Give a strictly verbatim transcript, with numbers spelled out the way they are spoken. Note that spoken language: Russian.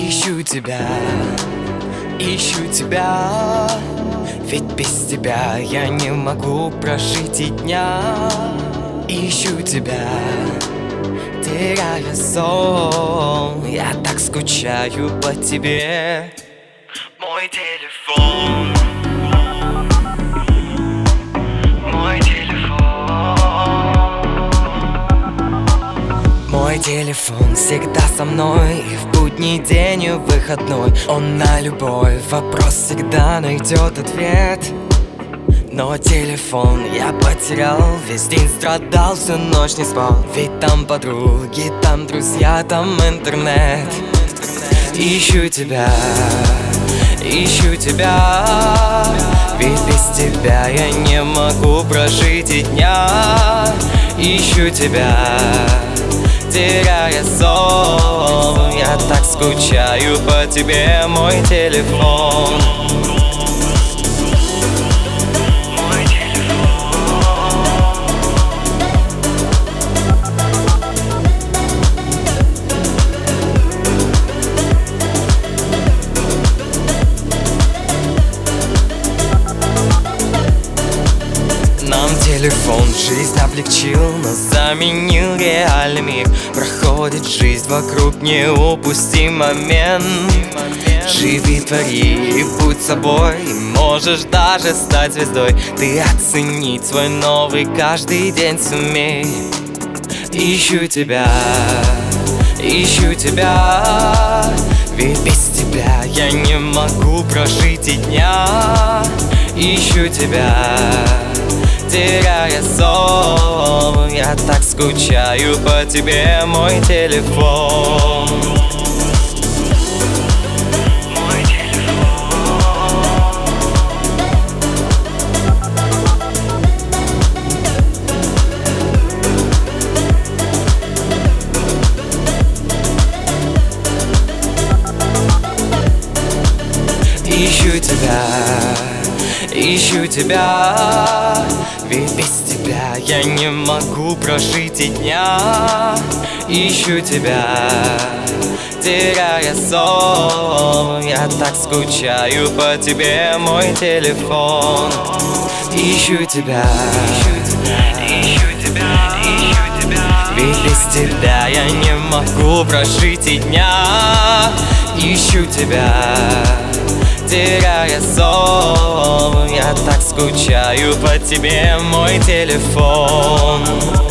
Ищу тебя, ищу тебя, ведь без тебя я не могу прожить и дня. Ищу тебя, теряя сон, я так скучаю по тебе. Мой телефон, мой телефон, мой телефон всегда со мной, и в будний день, и в выходной. Он на любой вопрос всегда найдет ответ. Но телефон я потерял, весь день страдал, всю ночь не спал. Ведь там подруги, там друзья, там интернет. Ищу тебя, ищу тебя, ведь без тебя я не могу прожить и дня. Ищу тебя, теряя сон, я так скучаю по тебе, мой телефон. Нам телефон жизнь облегчил, но заменил реальный мир. Проходит жизнь вокруг, не упусти момент. Живи, твори и будь собой, и можешь даже стать звездой. Ты оценить свой новый каждый день сумей. Ищу тебя, ищу тебя, ведь без тебя я не могу прожить и дня. Ищу тебя, теряя сон, я так скучаю по тебе, мой телефон. Мой телефон. Ищу тебя, ищу тебя, ведь без тебя я не могу прожить и дня. Ищу тебя, теряя сон, я так скучаю по тебе, мой телефон. Ищу тебя, ищу тебя, ведь без тебя я не могу прожить и дня. Ищу тебя, теряя сон, я так скучаю по тебе, мой телефон.